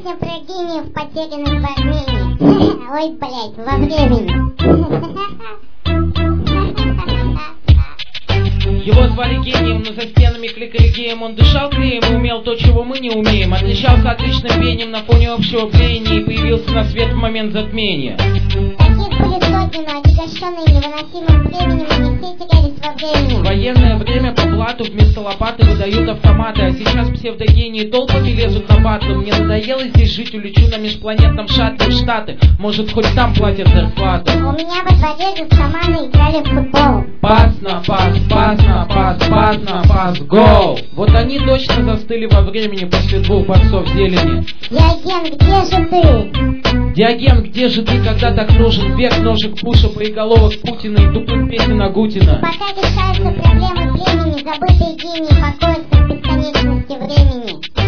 Сегодня про гениев, потерянных во времени. Ой, блядь, во времени. Его звали гением, но за стенами кликали геем. Он дышал клеем и умел то, чего мы не умеем. Отличался отличным пением на фоне общего пления и появился на свет в момент затмения. Таких были сотни, но отягощенные невыносимым временем, они все терялись во времени. В военное время по блату вместо лопаты выдают автоматы. А сейчас псевдогении толпами лезут на батлы. Мне надоело здесь жить, улечу на межпланетном шаттле в Штаты. Может, хоть там платят зарплату. У меня во дворе же с командой играли в футбол. Пас на пас, пас на пас, пас на пас, гол! Вот они точно застыли во времени после 2 борцов зелени. Диоген, где же ты? Диоген, где же ты, когда так нужен? Век ножек Буша, боеголовок Путина и тупых песен Агутина. Пока решаются проблемы племени, забытые гении покоятся в бесконечности времени.